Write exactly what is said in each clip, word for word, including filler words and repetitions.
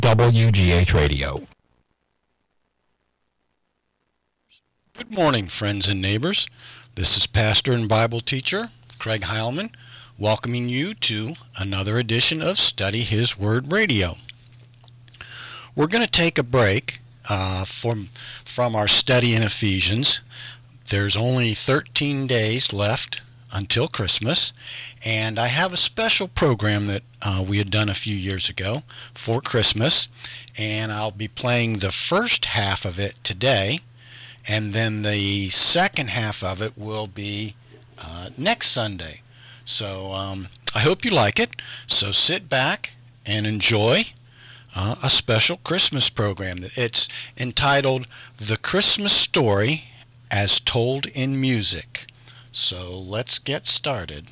W G H Radio. Good morning, friends and neighbors. This is pastor and Bible teacher Craig Heilman, welcoming you to another edition of Study His Word Radio. We're going to take a break uh, from, from our study in Ephesians. There's only thirteen days left until Christmas, and I have a special program that uh, we had done a few years ago for Christmas, and I'll be playing the first half of it today, and then the second half of it will be uh, next Sunday. So um, I hope you like it. So sit back and enjoy uh, a special Christmas program. It's entitled The Christmas Story as Told in Music. So let's get started.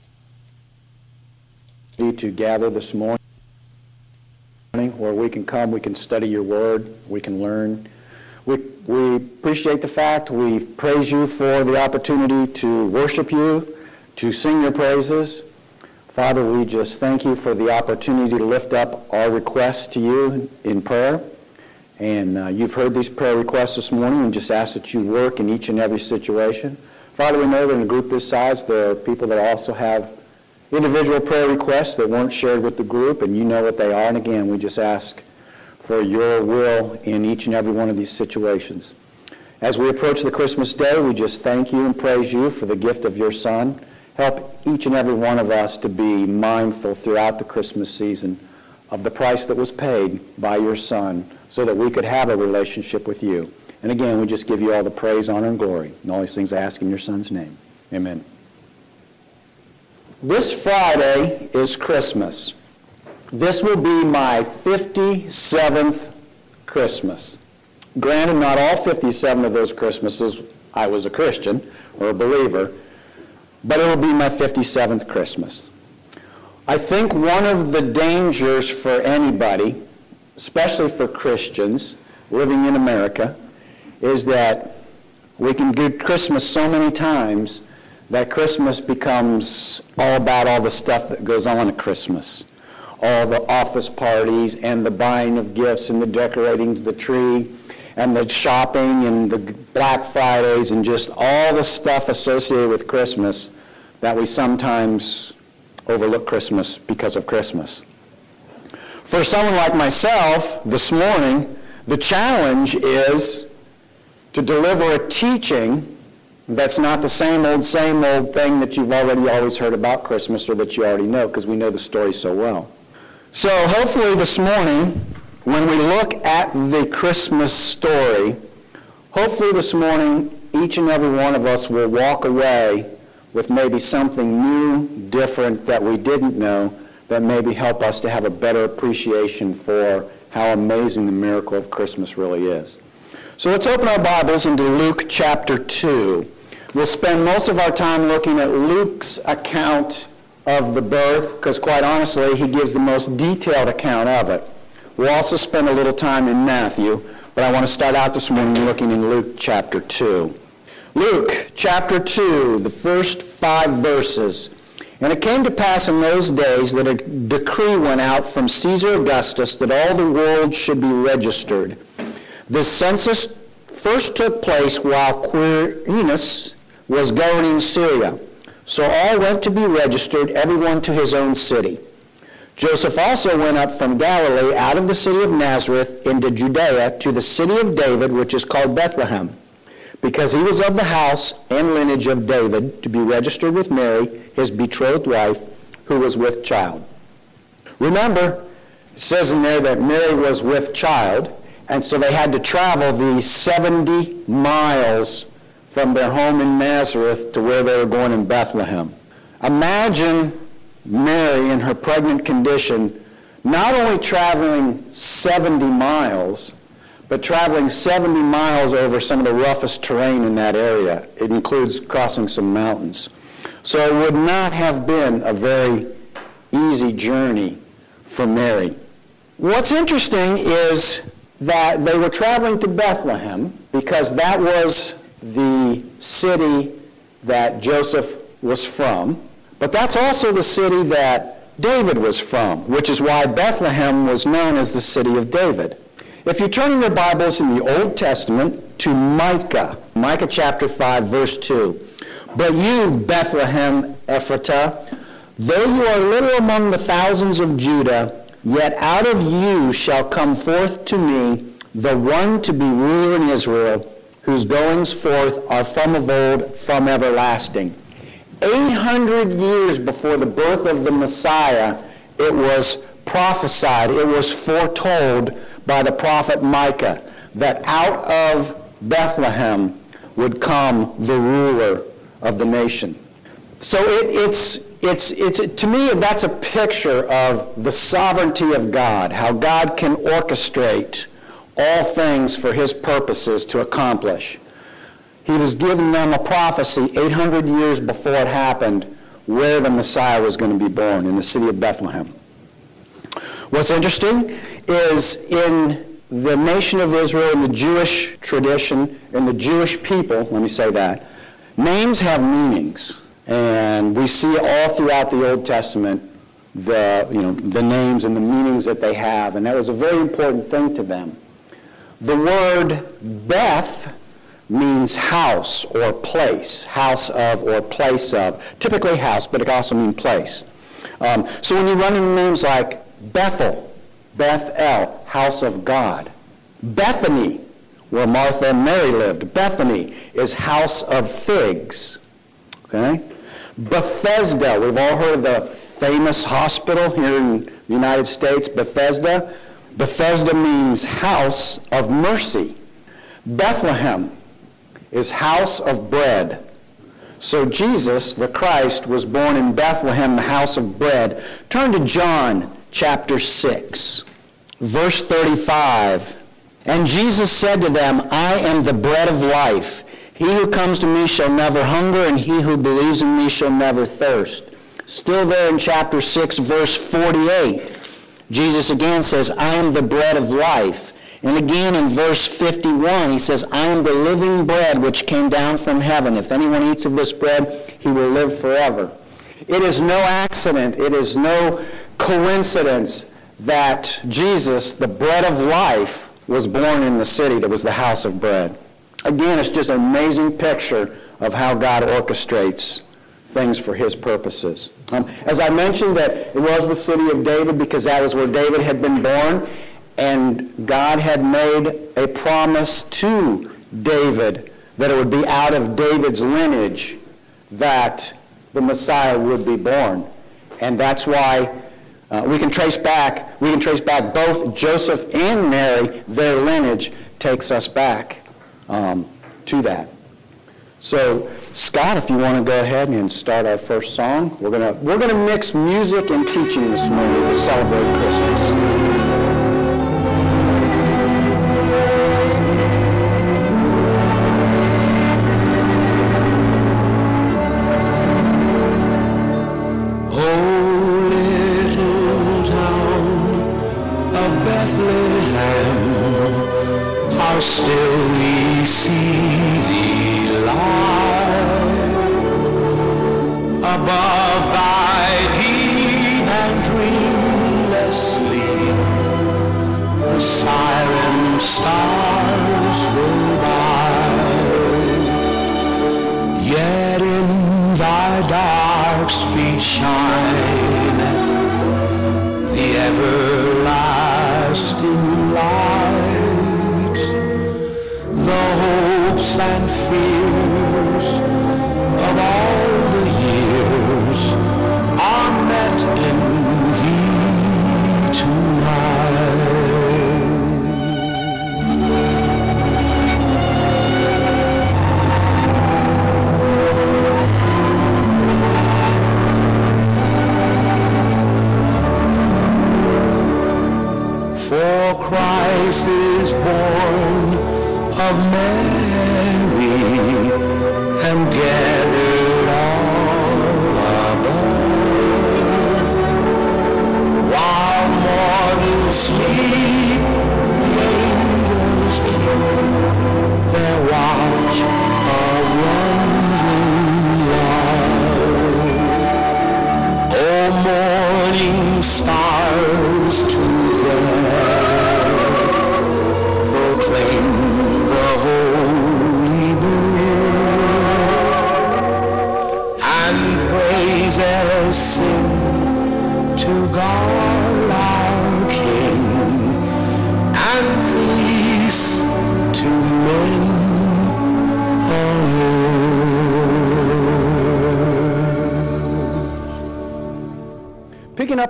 To gather this morning where we can come, we can study your word, we can learn. We, we appreciate the fact, we praise you for the opportunity to worship you, to sing your praises. Father, we just thank you for the opportunity to lift up our requests to you in prayer. And uh, you've heard these prayer requests this morning and just ask that you work in each and every situation. Father, we know that in a group this size, there are people that also have individual prayer requests that weren't shared with the group, and you know what they are. And again, we just ask for your will in each and every one of these situations. As we approach the Christmas day, we just thank you and praise you for the gift of your Son. Help each and every one of us to be mindful throughout the Christmas season of the price that was paid by your Son so that we could have a relationship with you. And again, we just give you all the praise, honor, and glory. And all these things I ask in your Son's name. Amen. This Friday is Christmas. This will be my fifty-seventh Christmas. Granted, not all fifty-seven of those Christmases I was a Christian or a believer, but it will be my fifty-seventh Christmas. I think one of the dangers for anybody, especially for Christians living in America, is that we can do Christmas so many times that Christmas becomes all about all the stuff that goes on at Christmas. All the office parties and the buying of gifts and the decorating of the tree and the shopping and the Black Fridays and just all the stuff associated with Christmas that we sometimes overlook Christmas because of Christmas. For someone like myself, this morning, the challenge is to deliver a teaching that's not the same old, same old thing that you've already always heard about Christmas or that you already know because we know the story so well. So hopefully this morning, when we look at the Christmas story, hopefully this morning each and every one of us will walk away with maybe something new, different that we didn't know that maybe help us to have a better appreciation for how amazing the miracle of Christmas really is. So let's open our Bibles into Luke chapter two. We'll spend most of our time looking at Luke's account of the birth, because quite honestly, he gives the most detailed account of it. We'll also spend a little time in Matthew, but I want to start out this morning looking in Luke chapter two. Luke chapter two, the first five verses. And it came to pass in those days that a decree went out from Caesar Augustus that all the world should be registered. This census first took place while Quirinius was governing Syria. So all went to be registered, everyone to his own city. Joseph also went up from Galilee out of the city of Nazareth into Judea to the city of David, which is called Bethlehem, because he was of the house and lineage of David, to be registered with Mary, his betrothed wife, who was with child. Remember, it says in there that Mary was with child, and so they had to travel the seventy miles from their home in Nazareth to where they were going in Bethlehem. Imagine Mary in her pregnant condition not only traveling seventy miles, but traveling seventy miles over some of the roughest terrain in that area. It includes crossing some mountains. So it would not have been a very easy journey for Mary. What's interesting is that they were traveling to Bethlehem because that was the city that Joseph was from, but that's also the city that David was from, which is why Bethlehem was known as the city of David. If you turn in your Bibles in the Old Testament to Micah, Micah chapter five, verse two. But you, Bethlehem Ephratah, though you are little among the thousands of Judah, yet out of you shall come forth to me the one to be ruler in Israel, whose goings forth are from of old, from everlasting. eight hundred years before the birth of the Messiah, it was prophesied, it was foretold by the prophet Micah that out of Bethlehem would come the ruler of the nation. So it, it's, it's, it's, to me, that's a picture of the sovereignty of God, how God can orchestrate all things for his purposes to accomplish. He was giving them a prophecy eight hundred years before it happened where the Messiah was going to be born, in the city of Bethlehem. What's interesting is in the nation of Israel, in the Jewish tradition, in the Jewish people, let me say that, names have meanings. And we see all throughout the Old Testament the, you know, the names and the meanings that they have. And that was a very important thing to them. The word Beth means house or place, house of or place of. Typically house, but it can also mean place. Um, so when you run into names like Bethel, Beth-El, house of God. Bethany, where Martha and Mary lived. Bethany is house of figs. Okay? Bethesda, we've all heard of the famous hospital here in the United States, Bethesda. Bethesda means house of mercy. Bethlehem is house of bread. So Jesus, the Christ, was born in Bethlehem, the house of bread. Turn to John chapter six, verse thirty-five. And Jesus said to them, I am the bread of life. He who comes to me shall never hunger, and he who believes in me shall never thirst. Still there in chapter six, verse forty-eight. Jesus again says, I am the bread of life. And again in verse fifty-one, he says, I am the living bread which came down from heaven. If anyone eats of this bread, he will live forever. It is no accident, it is no coincidence that Jesus, the bread of life, was born in the city that was the house of bread. Again, it's just an amazing picture of how God orchestrates things for his purposes. Um, as I mentioned, that it was the city of David because that was where David had been born, and God had made a promise to David that it would be out of David's lineage that the Messiah would be born. And that's why uh, we can trace back, we can trace back both Joseph and Mary, their lineage takes us back um, to that. So, Scott, if you want to go ahead and start our first song, we're gonna we're gonna mix music and teaching this morning to celebrate Christmas. Still we see thee lie above thy deep and dreamless sleep. The siren stars go by, yet in thy dark street shineth the everlasting light. The hopes and fears of all the years are met in thee tonight. For Christ is born of Mary, and gathered all above, while mortals sleep, the angels keep their watch of wondering love. O morning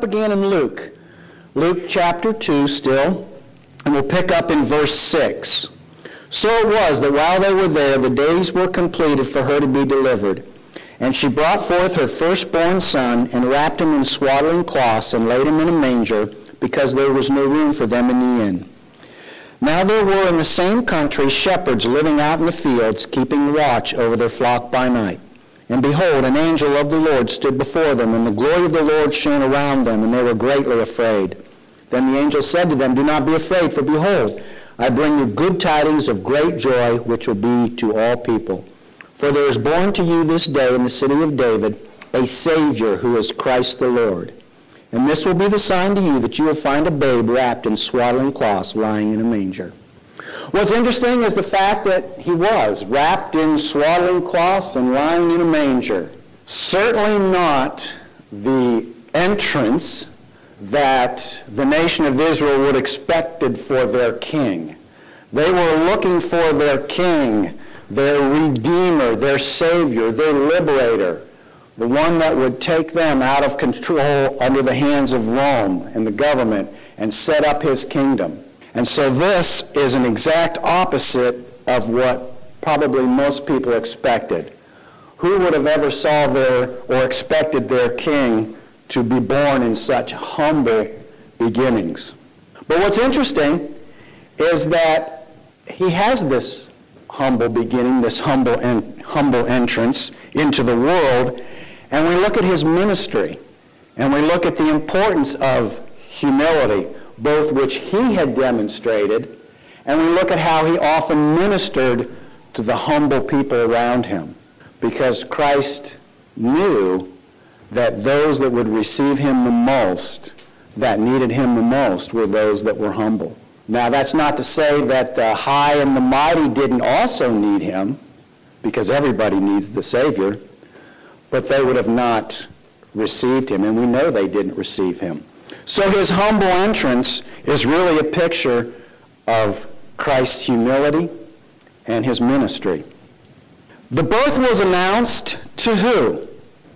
again in Luke. Luke chapter two still, and we'll pick up in verse six. So it was that while they were there, the days were completed for her to be delivered. And she brought forth her firstborn son, and wrapped him in swaddling cloths, and laid him in a manger, because there was no room for them in the inn. Now there were in the same country shepherds living out in the fields, keeping watch over their flock by night. And behold, an angel of the Lord stood before them, and the glory of the Lord shone around them, and they were greatly afraid. Then the angel said to them, Do not be afraid, for behold, I bring you good tidings of great joy, which will be to all people. For there is born to you this day in the city of David a Savior, who is Christ the Lord. And this will be the sign to you, that you will find a babe wrapped in swaddling cloths, lying in a manger. What's interesting is the fact that he was wrapped in swaddling cloths and lying in a manger. Certainly not the entrance that the nation of Israel would have expected for their king. They were looking for their king, their redeemer, their savior, their liberator, the one that would take them out of control under the hands of Rome and the government and set up his kingdom. And so this is an exact opposite of what probably most people expected. Who would have ever saw their or expected their king to be born in such humble beginnings? But what's interesting is that he has this humble beginning, this humble en- humble entrance into the world, and we look at his ministry, and we look at the importance of humility, both which he had demonstrated, and we look at how he often ministered to the humble people around him, because Christ knew that those that would receive him the most, that needed him the most, were those that were humble. Now, that's not to say that the high and the mighty didn't also need him, because everybody needs the Savior, but they would have not received him, and we know they didn't receive him. So his humble entrance is really a picture of Christ's humility and his ministry. The birth was announced to who?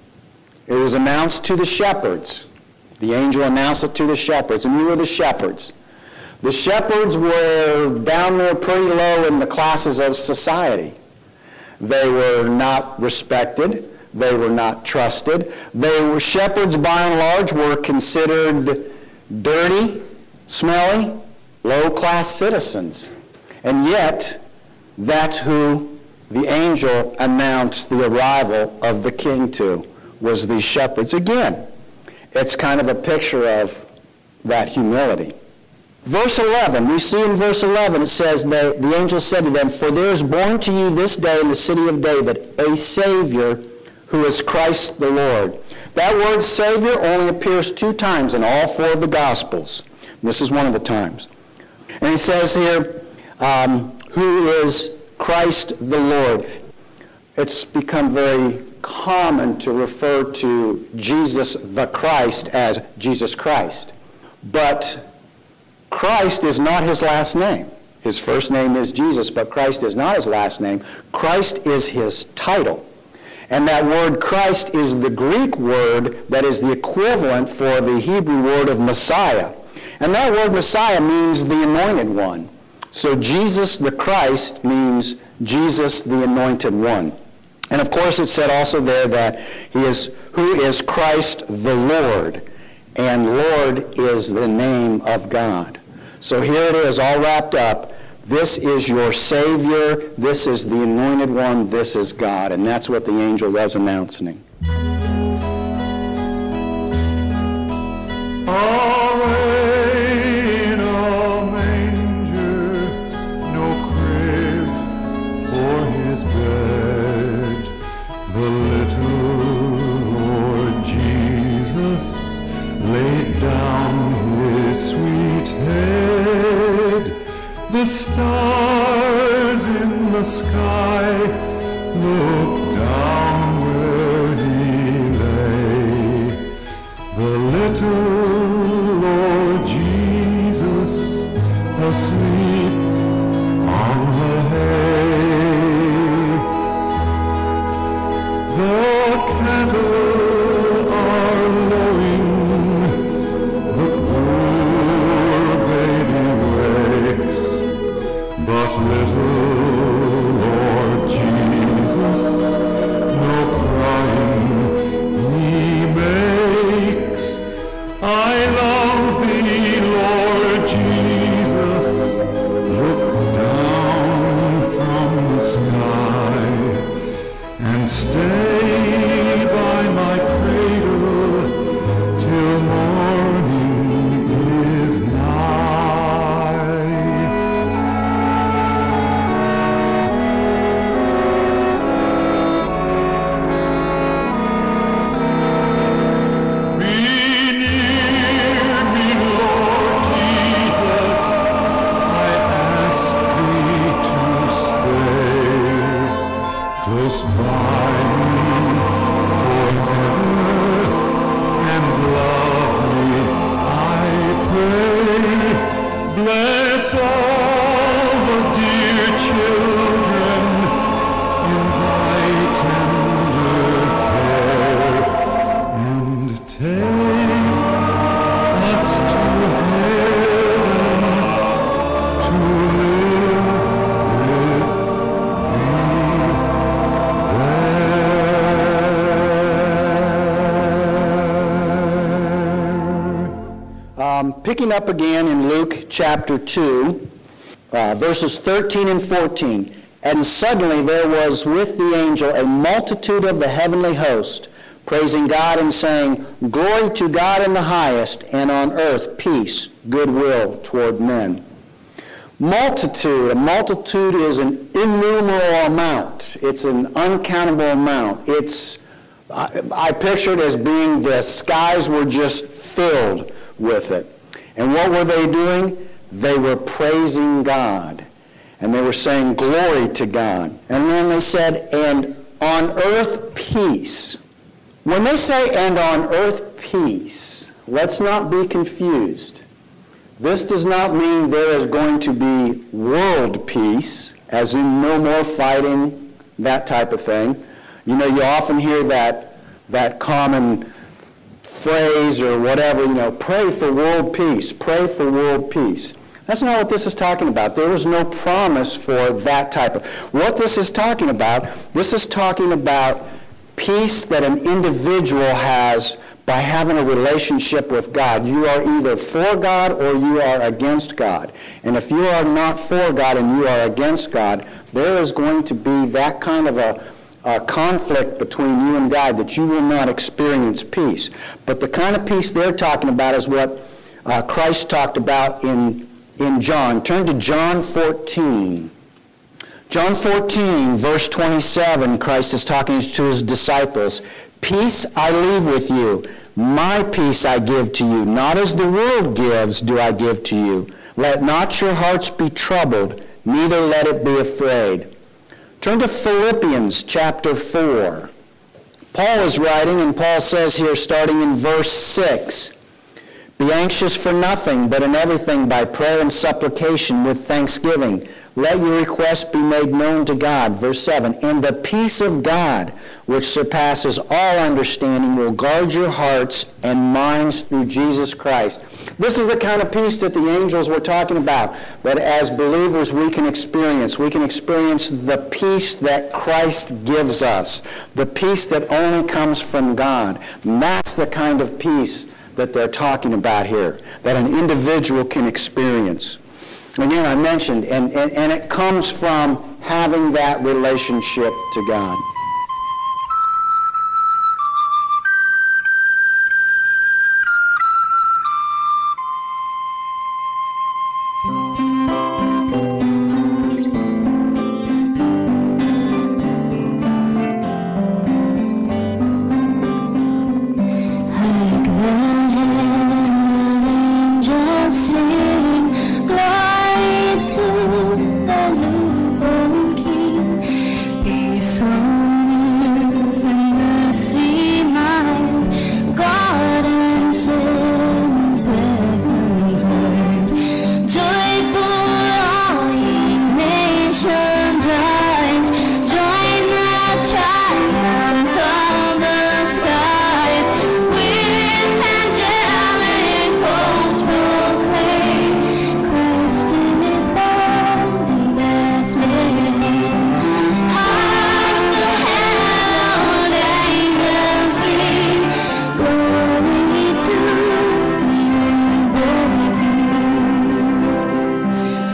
It was announced to the shepherds. The angel announced it to the shepherds, and who were the shepherds? The shepherds were down there pretty low in the classes of society. They were not respected. They were not trusted. They were shepherds, by and large, were considered dirty, smelly, low-class citizens. And yet, that's who the angel announced the arrival of the king to, was these shepherds. Again, it's kind of a picture of that humility. Verse eleven, we see in verse eleven, it says, that the angel said to them, For there is born to you this day in the city of David a Savior, who is Christ the Lord. That word Savior only appears two times in all four of the Gospels. This is one of the times. And he says here, um, who is Christ the Lord. It's become very common to refer to Jesus the Christ as Jesus Christ. But Christ is not his last name. His first name is Jesus, but Christ is not his last name. Christ is his title. And that word Christ is the Greek word that is the equivalent for the Hebrew word of Messiah. And that word Messiah means the anointed one. So Jesus the Christ means Jesus the anointed one. And of course it said also there that he is who is Christ the Lord. And Lord is the name of God. So here it is all wrapped up. This is your Savior. This is the anointed one. This is God. And that's what the angel was announcing. Away in a manger, no crib for his bed, the little Lord Jesus laid down his sweet head. The stars in the sky look down where he lay. The little Lord Jesus asleep on the hay. The cattle are lowing little Lord Jesus, no crying he makes. I love thee, Lord Jesus, look down from the sky and stay by my cradle till morning is nigh. Be near me, Lord Jesus, I ask thee to stay close by me forever and love me, I pray. Bless all the dear children in thy tender care, and take us to heaven to live with thee there. Um, picking up again in Luke chapter two, uh, verses thirteen and fourteen. And suddenly there was with the angel a multitude of the heavenly host, praising God and saying, Glory to God in the highest, and on earth peace, goodwill toward men. Multitude. A multitude is an innumerable amount. It's an uncountable amount. It's, I, I picture it as being the skies were just filled with it. And what were they doing? They were praising God. And they were saying glory to God. And then they said, and on earth peace. When they say, and on earth peace, let's not be confused. This does not mean there is going to be world peace, as in no more fighting, that type of thing. You know, you often hear that, that common phrase or whatever, you know, pray for world peace, pray for world peace. That's not what this is talking about. There is no promise for that type of. What this is talking about, this is talking about peace that an individual has by having a relationship with God. You are either for God or you are against God. And if you are not for God and you are against God, there is going to be that kind of a, a conflict between you and God that you will not experience peace. But the kind of peace they're talking about is what uh, Christ talked about in in John. Turn to John fourteen. John fourteen, verse twenty-seven, Christ is talking to his disciples. Peace I leave with you. My peace I give to you. Not as the world gives do I give to you. Let not your hearts be troubled, neither let it be afraid. Turn to Philippians chapter four. Paul is writing, and Paul says here, starting in verse six, Be anxious for nothing, but in everything by prayer and supplication with thanksgiving. Let your requests be made known to God. Verse seven, And the peace of God, which surpasses all understanding, will guard your hearts and minds through Jesus Christ. This is the kind of peace that the angels were talking about, that as believers we can experience. We can experience the peace that Christ gives us, the peace that only comes from God. And that's the kind of peace that they're talking about here, that an individual can experience. Again, I mentioned, and, and, and it comes from having that relationship to God. Christ in his heart.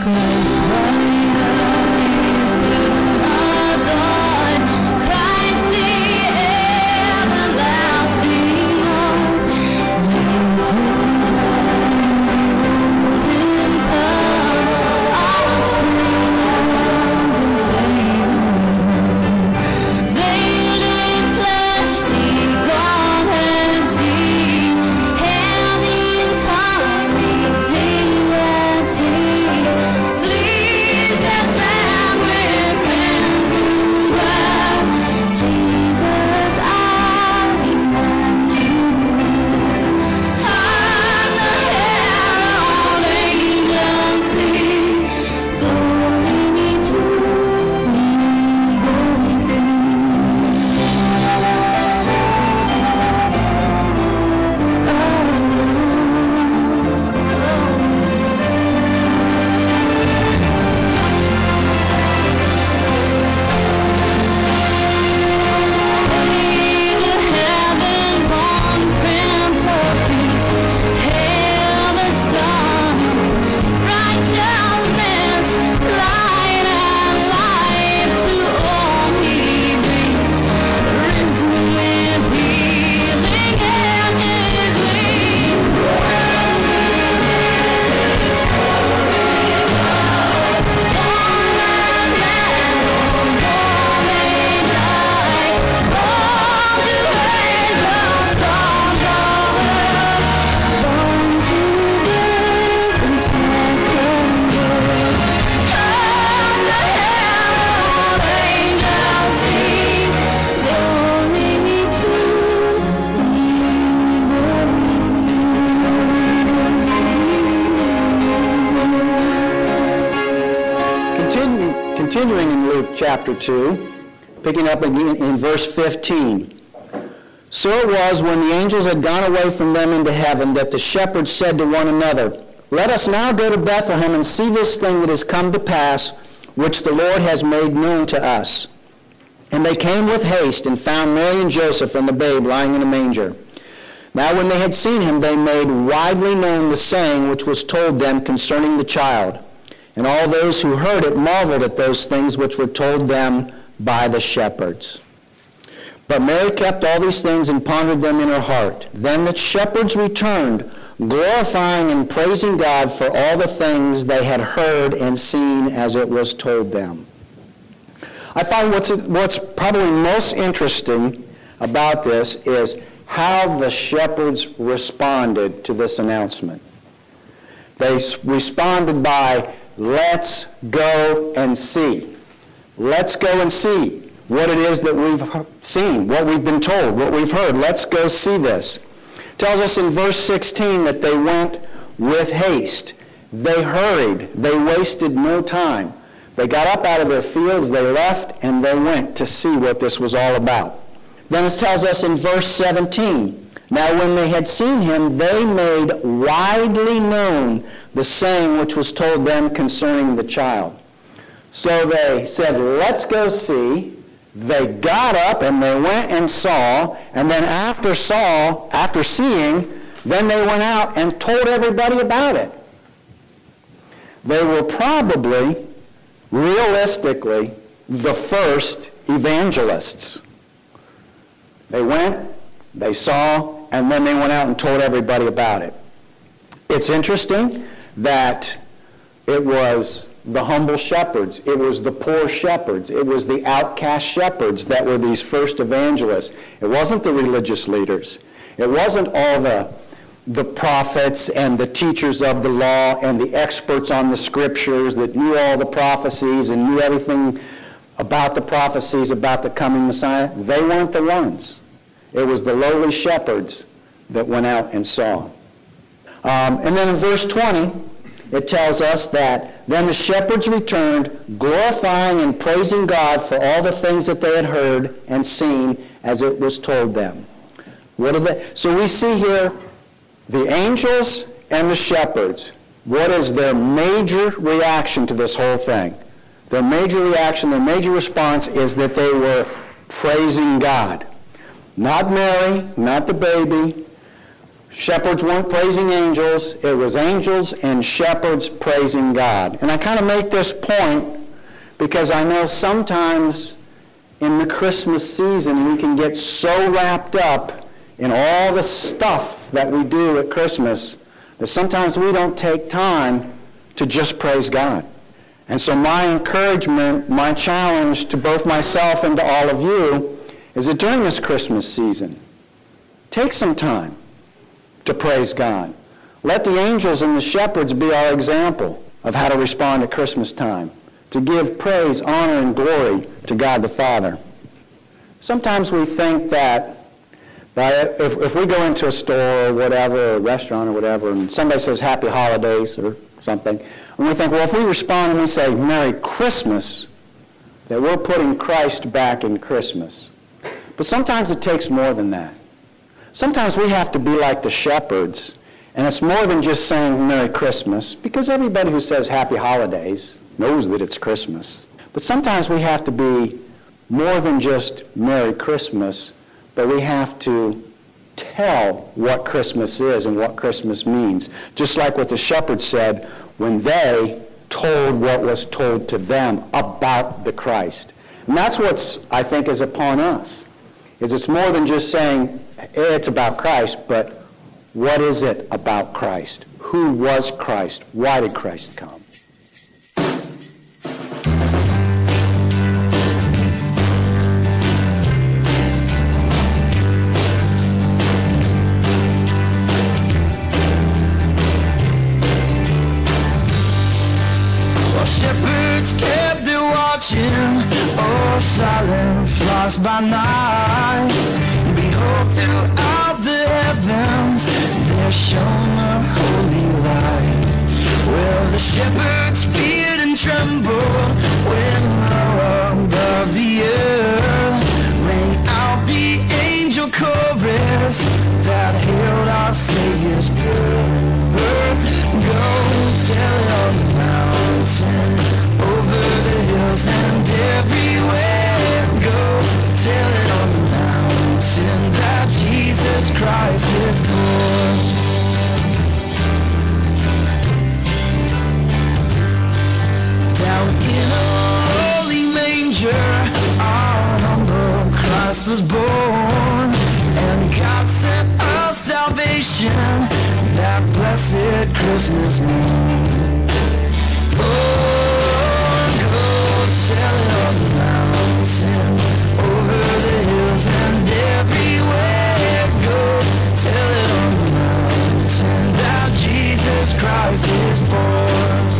Continuing in Luke chapter two, picking up again in verse fifteen. So it was when the angels had gone away from them into heaven that the shepherds said to one another, Let us now go to Bethlehem and see this thing that has come to pass, which the Lord has made known to us. And they came with haste and found Mary and Joseph and the babe lying in a manger. Now when they had seen him, they made widely known the saying which was told them concerning the child. And all those who heard it marveled at those things which were told them by the shepherds. But Mary kept all these things and pondered them in her heart. Then the shepherds returned, glorifying and praising God for all the things they had heard and seen as it was told them. I find what's, what's probably most interesting about this is how the shepherds responded to this announcement. They responded by, let's go and see. Let's go and see what it is that we've seen, what we've been told, what we've heard. Let's go see this. It tells us in verse sixteen that they went with haste. They hurried. They wasted no time. They got up out of their fields, they left, and they went to see what this was all about. Then it tells us in verse seventeen, now when they had seen him, they made widely known the saying which was told them concerning the child. So they said, let's go see. They got up and they went and saw, and then after saw, after seeing, then they went out and told everybody about it. They were probably, realistically, the first evangelists. They went, they saw, and then they went out and told everybody about it. It's interesting that it was the humble shepherds, it was the poor shepherds, it was the outcast shepherds that were these first evangelists. It wasn't the religious leaders. It wasn't all the, the prophets and the teachers of the law and the experts on the scriptures that knew all the prophecies and knew everything about the prophecies about the coming Messiah. They weren't the ones. It was the lowly shepherds that went out and saw. Um, and then in verse twenty, it tells us that then the shepherds returned, glorifying and praising God for all the things that they had heard and seen as it was told them. What are they? So we see here the angels and the shepherds. What is their major reaction to this whole thing? Their major reaction, their major response is that they were praising God. Not Mary, not the baby. Shepherds weren't praising angels. It was angels and shepherds praising God. And I kind of make this point because I know sometimes in the Christmas season we can get so wrapped up in all the stuff that we do at Christmas that sometimes we don't take time to just praise God. And so my encouragement, my challenge to both myself and to all of you is that during this Christmas season, take some time to praise God. Let the angels and the shepherds be our example of how to respond at Christmas time, to give praise, honor, and glory to God the Father. Sometimes we think that that if, if we go into a store or whatever, or a restaurant or whatever, and somebody says Happy Holidays or something, and we think, well, if we respond and we say Merry Christmas, that we're putting Christ back in Christmas. But sometimes it takes more than that. Sometimes we have to be like the shepherds, and it's more than just saying Merry Christmas, because everybody who says Happy Holidays knows that it's Christmas. But sometimes we have to be more than just Merry Christmas, but we have to tell what Christmas is and what Christmas means. Just like what the shepherds said when they told what was told to them about the Christ. And that's what's, I think, is upon us. Is it's more than just saying it's about Christ, but what is it about Christ? Who was Christ? Why did Christ come? Oh, silent flocks by night, behold throughout the heavens there shone a holy light. Well, the shepherds feared and trembled when low above the earth rang out the angel chorus that hailed our Savior's birth. Go tell it on the mountain, over the hills and everywhere. Go tell it on the mountain that Jesus Christ is born. Down in a lowly manger, our humble Christ was born, and God sent us salvation that blessed Christmas morn. Oh, go tell it on the mountain, over the hills and everywhere. Go tell it on the mountain that Jesus Christ is born.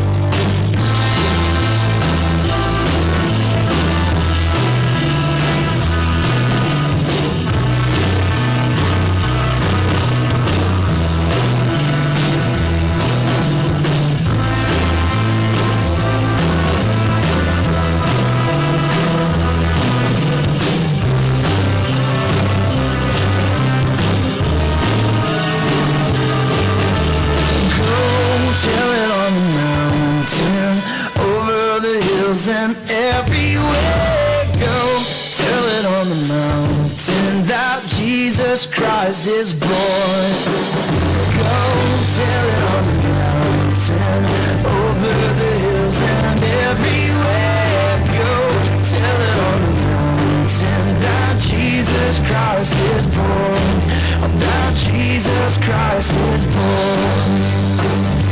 And everywhere, go tell it on the mountain that Jesus Christ is born. Go tell it on the mountain, over the hills and everywhere. Go tell it on the mountain that Jesus Christ is born. That Jesus Christ is born.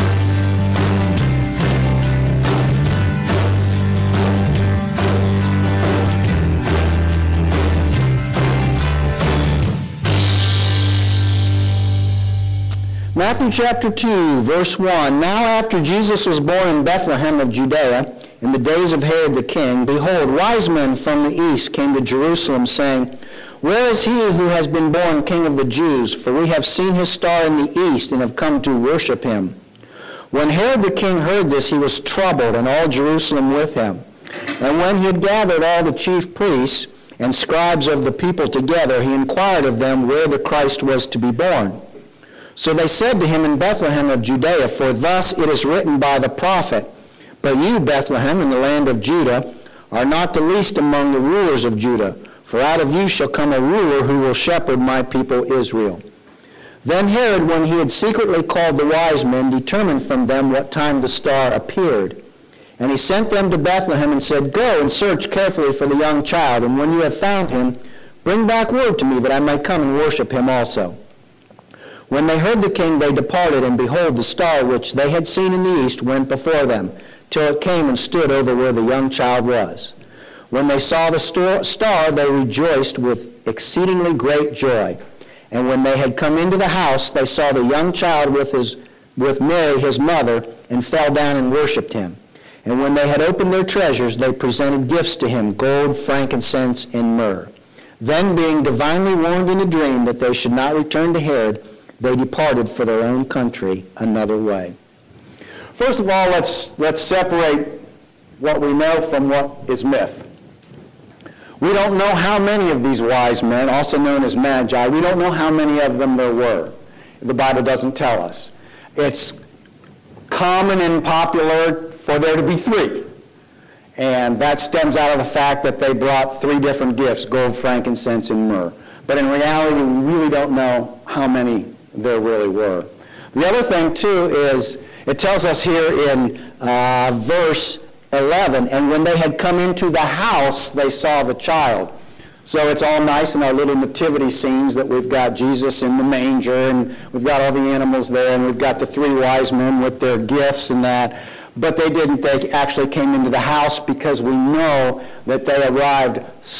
Matthew chapter two, verse one. Now after Jesus was born in Bethlehem of Judea, in the days of Herod the king, behold, wise men from the east came to Jerusalem, saying, Where is he who has been born King of the Jews? For we have seen his star in the east, and have come to worship him. When Herod the king heard this, he was troubled, and all Jerusalem with him. And when he had gathered all the chief priests and scribes of the people together, he inquired of them where the Christ was to be born. So they said to him, In Bethlehem of Judea, for thus it is written by the prophet, But you, Bethlehem, in the land of Judah, are not the least among the rulers of Judah, for out of you shall come a ruler who will shepherd my people Israel. Then Herod, when he had secretly called the wise men, determined from them what time the star appeared. And he sent them to Bethlehem and said, Go and search carefully for the young child, and when you have found him, bring back word to me that I may come and worship him also. When they heard the king, they departed, and behold, the star which they had seen in the east went before them, till it came and stood over where the young child was. When they saw the star, they rejoiced with exceedingly great joy. And when they had come into the house, they saw the young child with his with Mary his mother, and fell down and worshipped him. And when they had opened their treasures, they presented gifts to him, gold, frankincense, and myrrh. Then, being divinely warned in a dream that they should not return to Herod, they departed for their own country another way. First of all, let's let's separate what we know from what is myth. We don't know how many of these wise men, also known as magi, we don't know how many of them there were. The Bible doesn't tell us. It's common and popular for there to be three. And that stems out of the fact that they brought three different gifts, gold, frankincense, and myrrh. But in reality, we really don't know how many there really were. The other thing, too, is it tells us here in uh, verse eleven, and when they had come into the house, they saw the child. So it's all nice in our little nativity scenes that we've got Jesus in the manger, and we've got all the animals there, and we've got the three wise men with their gifts and that. But they didn't. They actually came into the house because we know that they arrived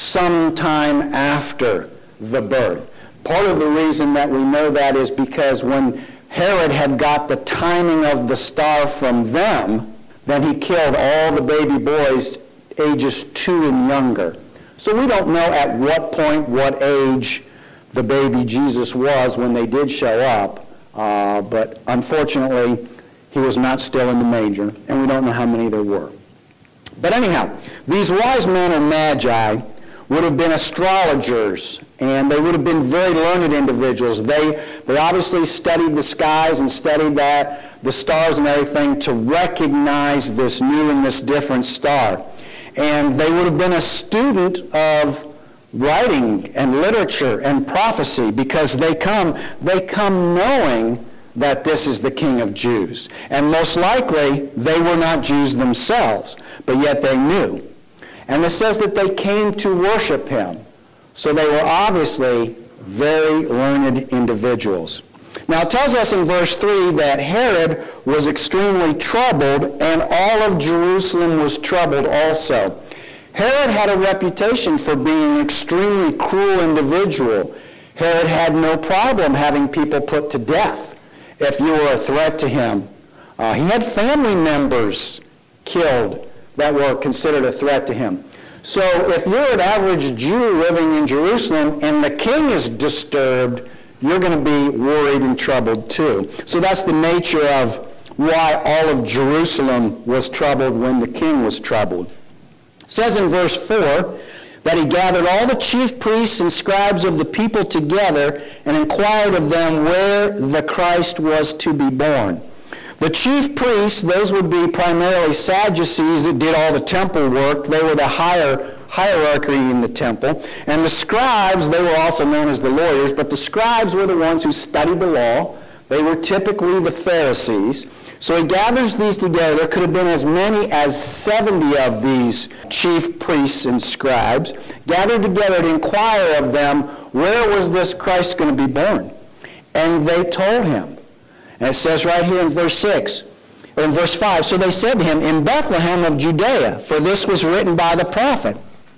sometime after the birth. Part of the reason that we know that is because when Herod had got the timing of the star from them, then he killed all the baby boys ages two and younger. So we don't know at what point, what age the baby Jesus was when they did show up. Uh, but unfortunately, he was not still in the manger, and we don't know how many there were. But anyhow, these wise men or magi would have been astrologers, and they would have been very learned individuals. They, they obviously studied the skies and studied that, the stars and everything, to recognize this new and this different star. And they would have been a student of writing and literature and prophecy, because they come, they come knowing that this is the King of Jews. And most likely, they were not Jews themselves, but yet they knew. And it says that they came to worship him. So they were obviously very learned individuals. Now it tells us in verse three that Herod was extremely troubled, and all of Jerusalem was troubled also. Herod had a reputation for being an extremely cruel individual. Herod had no problem having people put to death if you were a threat to him. Uh, he had family members killed that were considered a threat to him. So if you're an average Jew living in Jerusalem and the king is disturbed, you're going to be worried and troubled too. So that's the nature of why all of Jerusalem was troubled when the king was troubled. It says in verse four that he gathered all the chief priests and scribes of the people together and inquired of them where the Christ was to be born. The chief priests, those would be primarily Sadducees that did all the temple work. They were the higher hierarchy in the temple. And the scribes, they were also known as the lawyers, but the scribes were the ones who studied the law. They were typically the Pharisees. So he gathers these together. There could have been as many as seventy of these chief priests and scribes gathered together to inquire of them, where was this Christ going to be born? And they told him. And it says right here in verse six, or in verse five, so they said to him, in Bethlehem of Judea, for this was written by the prophet.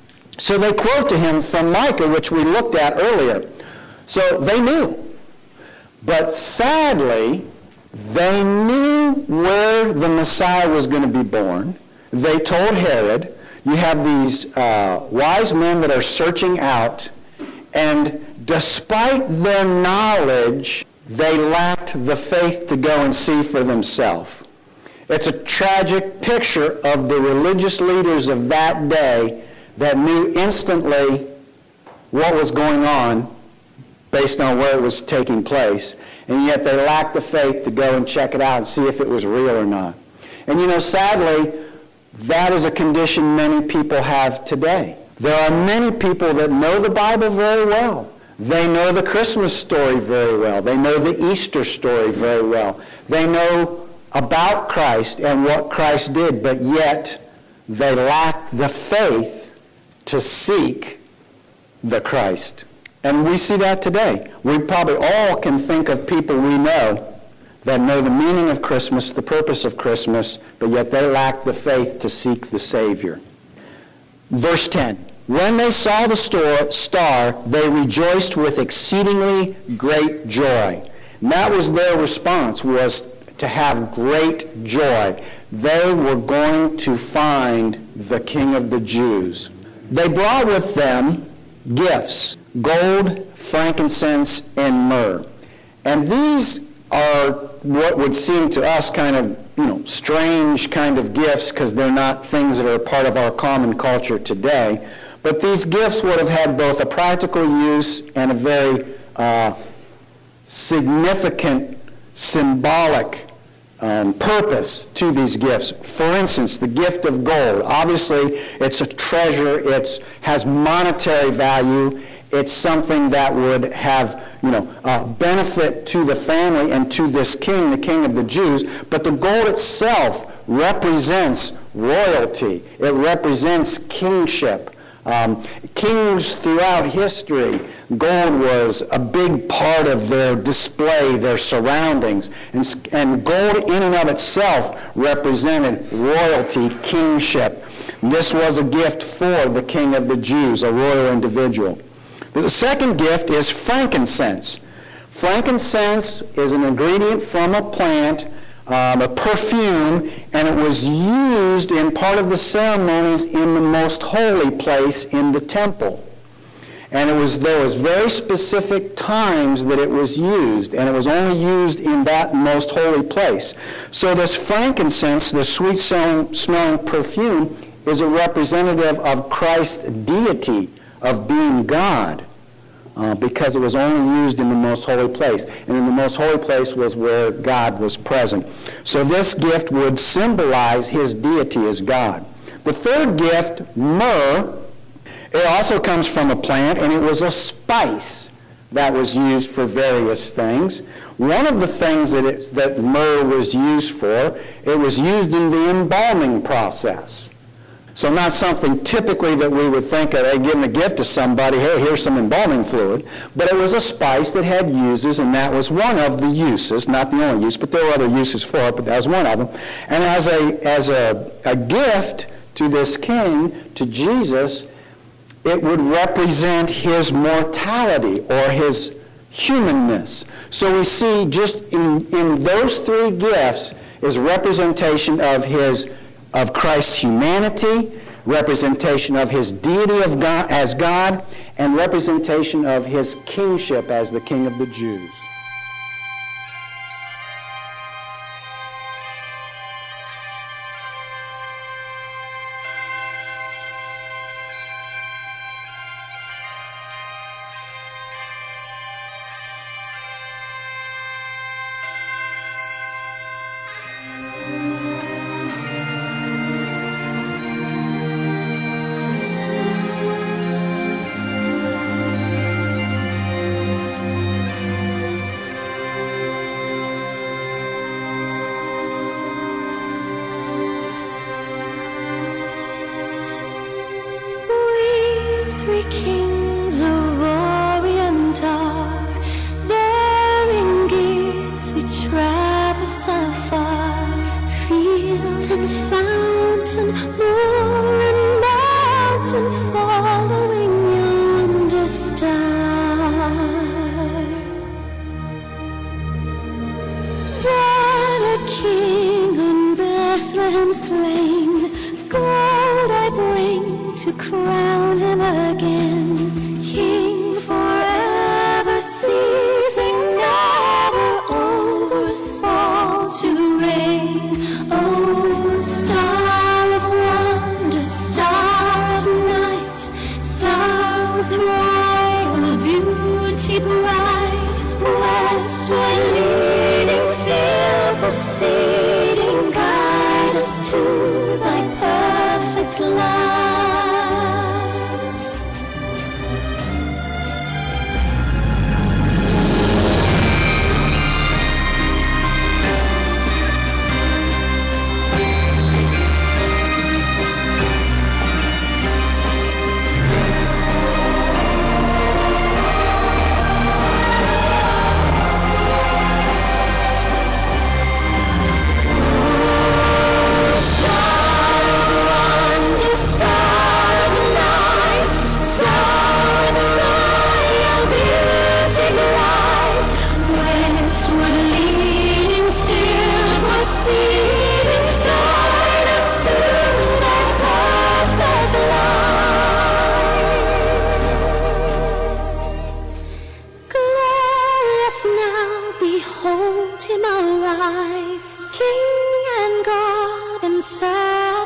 So they quote to him from Micah, which we looked at earlier. So they knew. But sadly, they knew where the Messiah was going to be born. They told Herod. You have these uh, wise men that are searching out, and despite their knowledge, they lacked the faith to go and see for themselves. It's a tragic picture of the religious leaders of that day that knew instantly what was going on based on where it was taking place, and yet they lacked the faith to go and check it out and see if it was real or not. And you know, sadly, that is a condition many people have today. There are many people that know the Bible very well. They know the Christmas story very well. They know the Easter story very well. They know about Christ and what Christ did, but yet they lack the faith to seek the Christ. And we see that today. We probably all can think of people we know that know the meaning of Christmas, the purpose of Christmas, but yet they lack the faith to seek the Savior. Verse ten, when they saw the star, they rejoiced with exceedingly great joy. And that was their response, was to have great joy. They were going to find the King of the Jews. They brought with them gifts, gold, frankincense, and myrrh. And these are what would seem to us kind of, you know, strange kind of gifts because they're not things that are a part of our common culture today. But these gifts would have had both a practical use and a very uh, significant, symbolic um, purpose to these gifts. For instance, the gift of gold. Obviously, it's a treasure. It has monetary value. It's something that would have, you know, uh, benefit to the family and to this king, the King of the Jews. But the gold itself represents royalty. It represents kingship. Um, kings throughout history, gold was a big part of their display, their surroundings. And, and gold in and of itself represented royalty, kingship. This was a gift for the King of the Jews, a royal individual. The second gift is frankincense. Frankincense is an ingredient from a plant, um, a perfume, and it was used in part of the ceremonies in the most holy place in the temple. And it was there was very specific times that it was used, and it was only used in that most holy place. So this frankincense, this sweet-smelling perfume, is a representative of Christ's deity, of being God, uh, because it was only used in the most holy place. And in the most holy place was where God was present. So this gift would symbolize his deity as God. The third gift, myrrh, it also comes from a plant, and it was a spice that was used for various things. One of the things that, it, that myrrh was used for, it was used in the embalming process. So not something typically that we would think of, hey, giving a gift to somebody, hey, here's some embalming fluid. But it was a spice that had uses, and that was one of the uses, not the only use, but there were other uses for it, but that was one of them. And as a, as a, a gift to this king, to Jesus, it would represent his mortality or his humanness. So we see just in, in those three gifts is representation of his of Christ's humanity, representation of his deity of God as God, and representation of his kingship as the King of the Jews.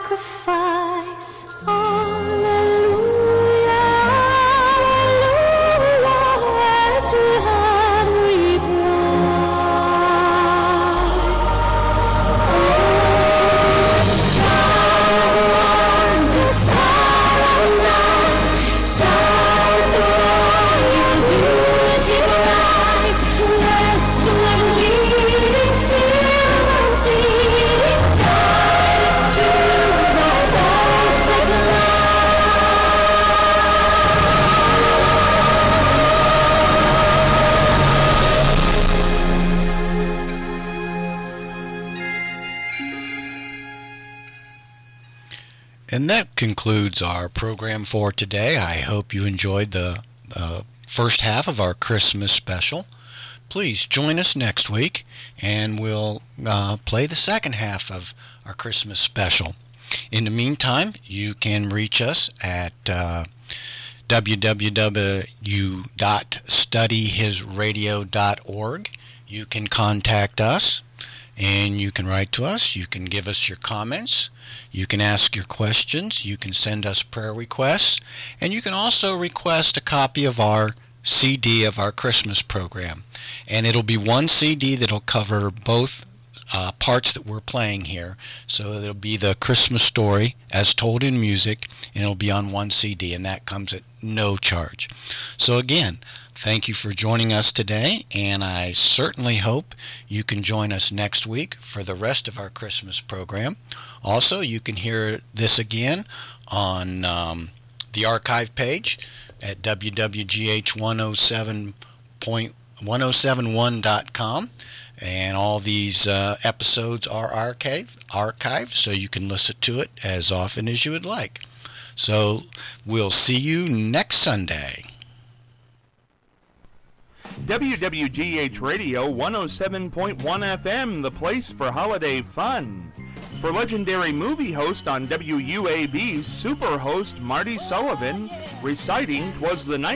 sacrifice. Hallelujah, hallelujah, as to heaven replies. Oh, silent, silent night, star throne in beauty bright, rest when leading still unseen, guide us to thy perfect And that concludes our program for today. I hope you enjoyed the uh, first half of our Christmas special. Please join us next week, and we'll uh, play the second half of our Christmas special. In the meantime, you can reach us at uh, w w w dot study his radio dot org. You can contact us, and you can write to us. You can give us your comments. You can ask your questions. You can send us prayer requests. And you can also request a copy of our C D of our Christmas program. And it'll be one C D that'll cover both uh, parts that we're playing here. So it'll be the Christmas story as told in music, and it'll be on one C D, and that comes at no charge. So again, thank you for joining us today, and I certainly hope you can join us next week for the rest of our Christmas program. Also, you can hear this again on um, the archive page at w w w dot g h one oh seven point one dot com, and all these uh, episodes are archived, archived, so you can listen to it as often as you would like. So we'll see you next Sunday. W W G H Radio one oh seven point one F M, the place for holiday fun. For legendary movie host on W U A B, super host Marty Sullivan, reciting "'Twas the Night